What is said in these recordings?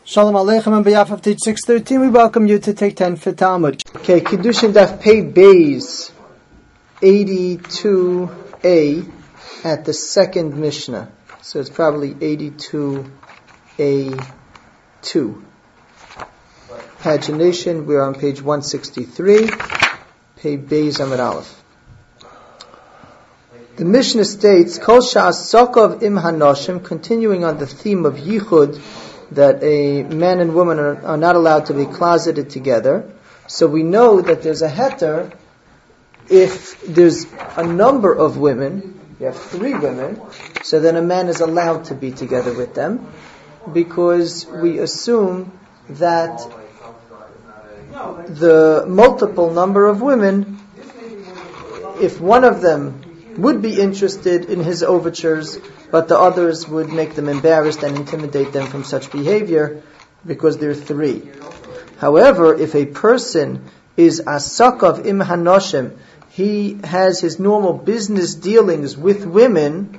Shalom Aleichem and B'Yaf of Teach 613. We welcome you to take 10 for Talmud. Okay, Kiddushin Daf Pei Beis 82a at the second Mishnah. So it's probably 82a2. Pagination, we're on page 163. Pei Beis Amud Aleph. The Mishnah states, Kol Sha'as Sokov Im Hanoshim, continuing on the theme of Yichud, that a man and woman are not allowed to be closeted together. So we know that there's a heter if there's a number of women, you have 3 women, so then a man is allowed to be together with them, because we assume that the multiple number of women, if one of them would be interested in his overtures, but the others would make them embarrassed and intimidate them from such behavior because there are 3. However, if a person is asakav im hanoshim, he has his normal business dealings with women,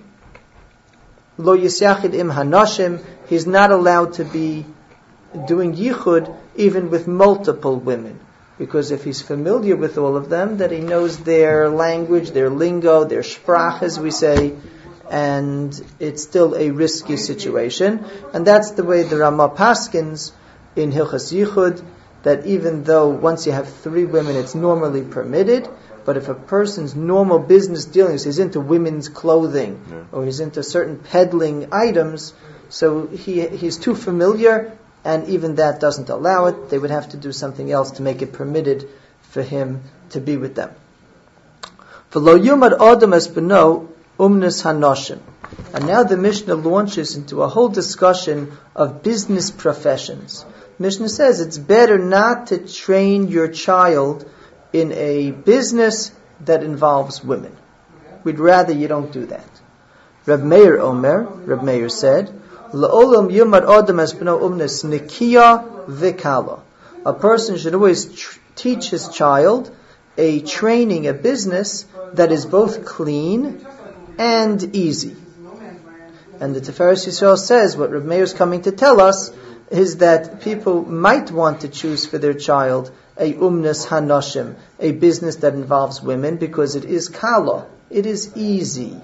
lo yisyachid im hanoshim, he's not allowed to be doing yichud even with multiple women. Because if he's familiar with all of them, that he knows their language, their lingo, their sprach, as we say, and it's still a risky situation. And that's the way the Rama paskins in Hilchas Yichud, that even though once you have 3 women, it's normally permitted, but if a person's normal business dealings, he's into women's clothing, or he's into certain peddling items, so he's too familiar, and even that doesn't allow it. They would have to do something else to make it permitted for him to be with them. V'lo yumad adam es beno umnes hanoshim. And now the Mishnah launches into a whole discussion of business professions. Mishnah says it's better not to train your child in a business that involves women. We'd rather you don't do that. Reb Meir said, La'olam yumad adam es beno umnes nikiya v'kala. A person should always teach his child a training, a business that is both clean and easy. And the Tiferes Yisrael says what Reb Meir is coming to tell us is that people might want to choose for their child a umnes hanoshim, a business that involves women, because it is kala, it is easy,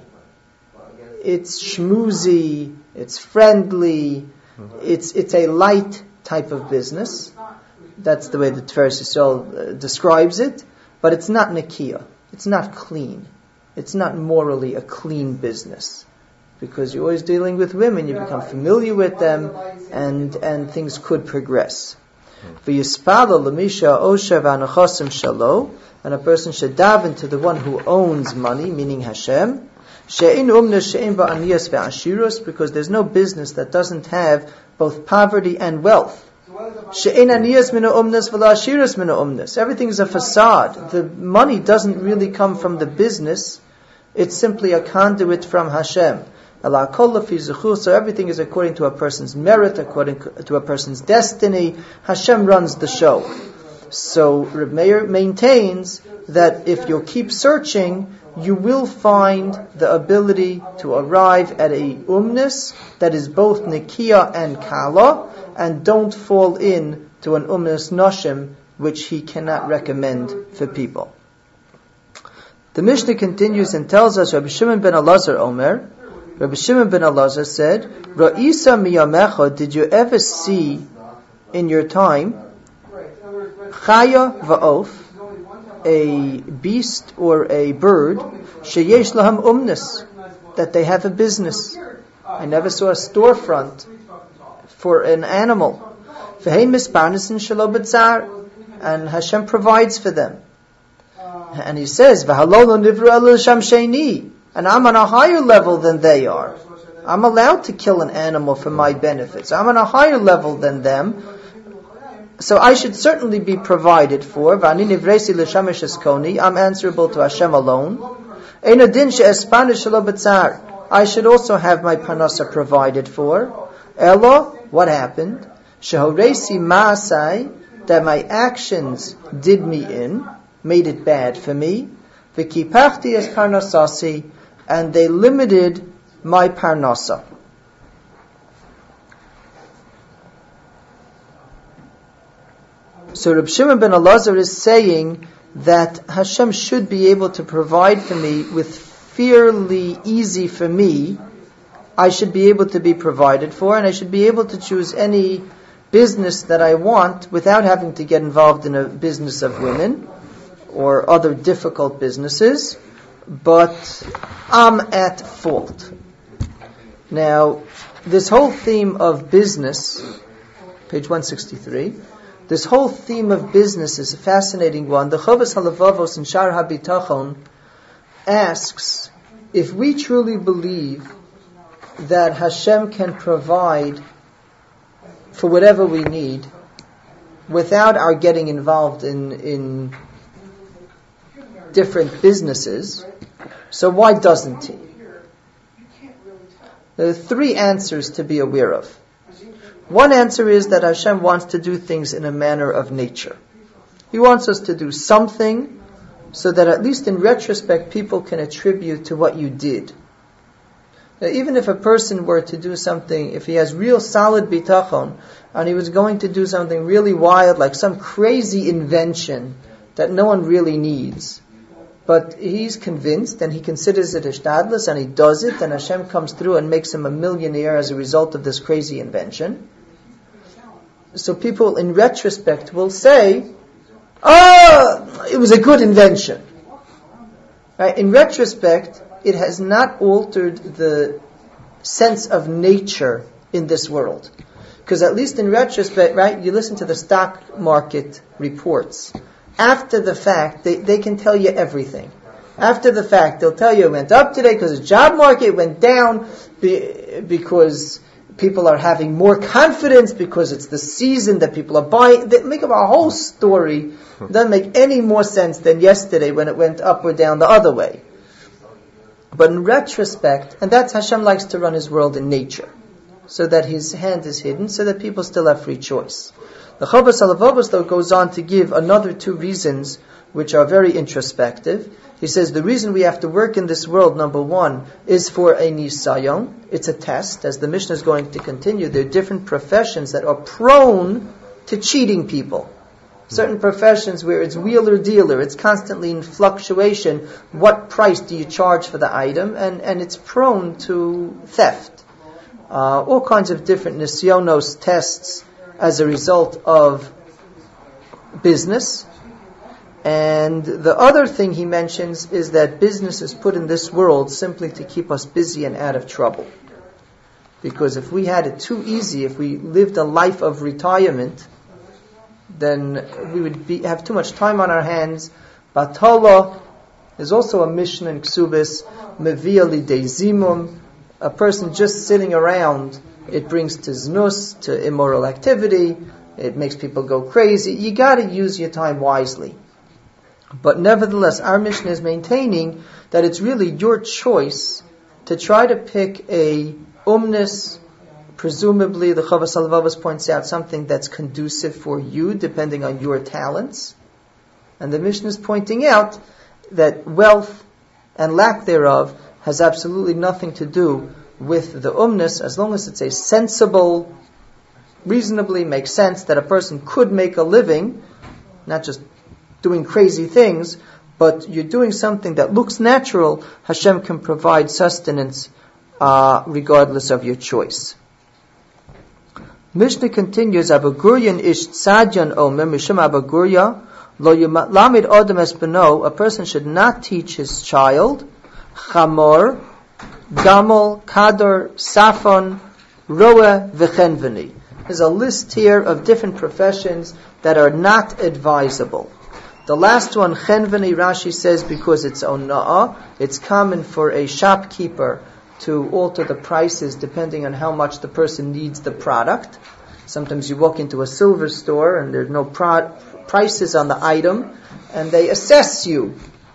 it's shmoozy, it's friendly, it's a light type of business. That's the way the Tiferes Yisrael describes it. But it's not nikiya. It's not clean. It's not morally a clean business. Because you're always dealing with women, you become familiar with them, and things could progress. V'yispala l'misha osher v'anachosim shalo, and a person should daven to the one who owns money, meaning Hashem, because there's no business that doesn't have both poverty and wealth. Everything is a facade. The money doesn't really come from the business. It's simply a conduit from Hashem. So everything is according to a person's merit, according to a person's destiny. Hashem runs the show. So Reb Meir maintains that if you'll keep searching, you will find the ability to arrive at a umnis that is both nikiya and kala, and don't fall in to an umnis noshim, which he cannot recommend for people. The Mishnah continues and tells us, Rabbi Shimon ben Elazar Omer, Rabbi Shimon ben Elazar said, Ra'isa miyamecha, did you ever see in your time, chaya va'of, a beast or a bird, sheyesh laham umnis, that they have a business. I never saw a storefront for an animal. And Hashem provides for them. And he says, and I'm on a higher level than they are. I'm allowed to kill an animal for my benefits. I'm on a higher level than them. So I should certainly be provided for. I'm answerable to Hashem alone. I should also have my parnasa provided for. Elo, what happened? Shehoresi ma'asai, that my actions did me in, made it bad for me. V'kipachti es parnasasi, and they limited my parnasa. So Reb Shimon ben Elazar is saying that Hashem should be able to provide for me with fairly easy for me. I should be able to be provided for, and I should be able to choose any business that I want without having to get involved in a business of women or other difficult businesses, but I'm at fault. Now, this whole theme of business, page 163, this whole theme of business is a fascinating one. The Chovos HaLevavos in Shar HaBitachon asks, if we truly believe that Hashem can provide for whatever we need without our getting involved in different businesses, so why doesn't He? There are three answers to be aware of. One answer is that Hashem wants to do things in a manner of nature. He wants us to do something so that at least in retrospect people can attribute to what you did. Now, even if a person were to do something, if he has real solid bitachon, and he was going to do something really wild, like some crazy invention that no one really needs, but he's convinced and he considers it ishtadlus and he does it, and Hashem comes through and makes him a millionaire as a result of this crazy invention. So people in retrospect will say, it was a good invention. Right? In retrospect, it has not altered the sense of nature in this world. Because at least in retrospect, right, you listen to the stock market reports. After the fact, they can tell you everything. After the fact, they'll tell you it went up today because the job market went down because people are having more confidence, because it's the season that people are buying. They make up a whole story. It doesn't make any more sense than yesterday when it went up or down the other way. But in retrospect, and that's Hashem likes to run His world in nature, so that His hand is hidden, so that people still have free choice. The Chovos HaLevavos, though, goes on to give another two reasons which are very introspective. He says the reason we have to work in this world, number one, is for a nisayon. It's a test. As the Mishnah is going to continue, there are different professions that are prone to cheating people. Certain professions where it's wheeler-dealer, it's constantly in fluctuation. What price do you charge for the item? And it's prone to theft. All kinds of different nisyonos, tests, as a result of business. And the other thing he mentions is that business is put in this world simply to keep us busy and out of trouble. Because if we had it too easy, if we lived a life of retirement, then we would have too much time on our hands. Batala is also a mission in Ksubis, Mevia lidei zimum, a person just sitting around, it brings to znus, to immoral activity, it makes people go crazy. You gotta use your time wisely. But nevertheless, our mission is maintaining that it's really your choice to try to pick a umnis, presumably the Chovos HaLevavos points out something that's conducive for you, depending on your talents. And the Mishnah is pointing out that wealth and lack thereof has absolutely nothing to do with the umnis, as long as it's a sensible, reasonably makes sense that a person could make a living, not just doing crazy things, but you're doing something that looks natural. Hashem can provide sustenance regardless of your choice. Mishnah continues, Abu Guryan ish tzadyan omer mishum Abu Gurya lo lamed adam es beno, a person should not teach his child chamor, gamol, kador, safon, roeh, v'chenveni. There's a list here of different professions that are not advisable. The last one, chenveni, Rashi says because it's ona'ah, it's common for a shopkeeper to alter the prices depending on how much the person needs the product. Sometimes you walk into a silver store and there's no prices on the item, and they assess you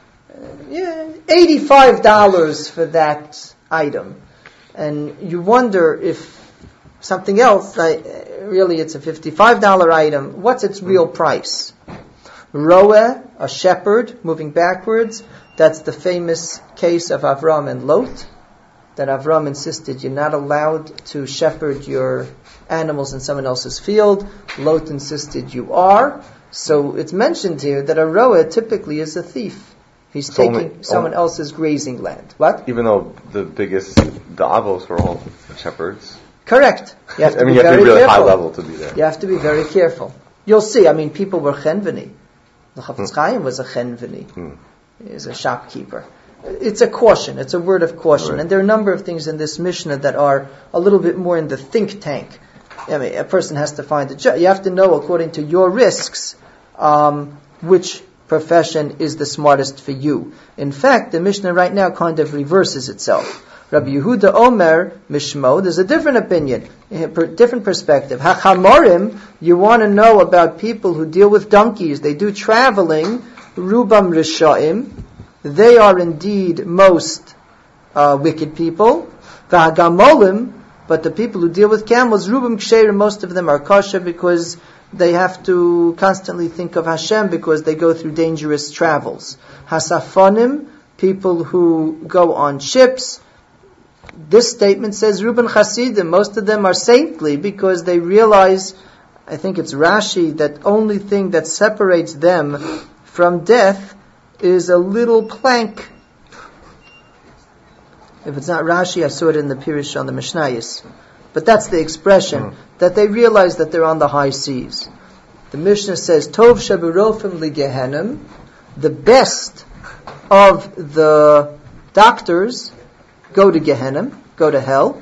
$85 for that item. And you wonder if something else, really it's a $55 item, what's its real price? Roeh, a shepherd, moving backwards, that's the famous case of Avram and Lot, that Avram insisted you're not allowed to shepherd your animals in someone else's field. Lot insisted you are. So it's mentioned here that a roa typically is a thief. He's taking someone else's grazing land. What? Even though the avos were all shepherds. Correct. You have to be you have to be really careful. high level to be there. You have to be very careful. You'll see, people were chenveni. The Chafetz Chaim was a chenveni. He is a shopkeeper. It's a caution. It's a word of caution. Right. And there are a number of things in this Mishnah that are a little bit more in the think tank. A person has to find a job. You have to know, according to your risks, which profession is the smartest for you. In fact, the Mishnah right now kind of reverses itself. Rabbi Yehuda Omer Mishmo, there's a different opinion, a different perspective. Hachamorim, you want to know about people who deal with donkeys, they do traveling, Rubam Rishaim, they are indeed most wicked people. V'hagamolim, but the people who deal with camels, Rubam Ksherim, most of them are kosher because they have to constantly think of Hashem because they go through dangerous travels. Hasafonim, people who go on ships. This statement says Ruben Chasidim, most of them are saintly because they realize, I think it's Rashi, that only thing that separates them from death is a little plank. If it's not Rashi, I saw it in the Pirush on the Mishnayos. But that's the expression, that they realize that they're on the high seas. The Mishnah says, Tov Shabirofim li Gehenim, the best of the doctors go to Gehenim, go to hell.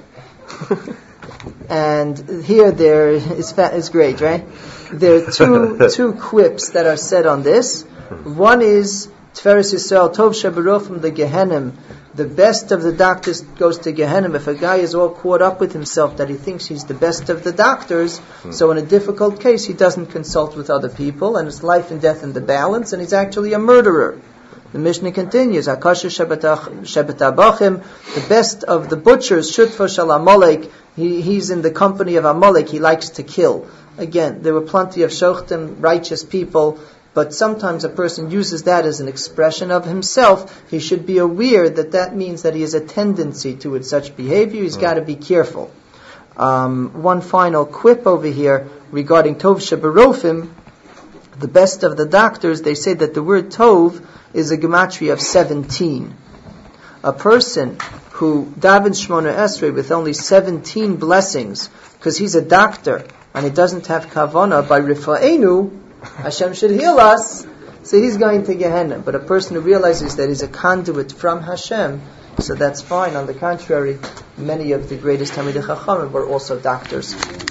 And here there is great, right? There are two quips that are said on this. One is Tiferes Yisrael Tov Shabirofim li Gehenim, the best of the doctors goes to Gehenna. If a guy is all caught up with himself that he thinks he's the best of the doctors, so in a difficult case he doesn't consult with other people, and it's life and death in the balance, and he's actually a murderer. The Mishnah continues, Akasha Shebetabachim, the best of the butchers, Shutfa Shal Amalek, he's in the company of Amalek, he likes to kill. Again, there were plenty of shochtim, righteous people, but sometimes a person uses that as an expression of himself. He should be aware that that means that he has a tendency to such behavior. He's got to be careful. One final quip over here regarding Tov Sheberofim, the best of the doctors, they say that the word Tov is a gematria of 17. A person who davens Shmona Esrei with only 17 blessings, because he's a doctor and he doesn't have kavanah, by Rifa'enu, Hashem should heal us, so he's going to Gehenna. But a person who realizes that he's a conduit from Hashem, so that's fine. On the contrary, many of the greatest Talmidei Chachamim were also doctors.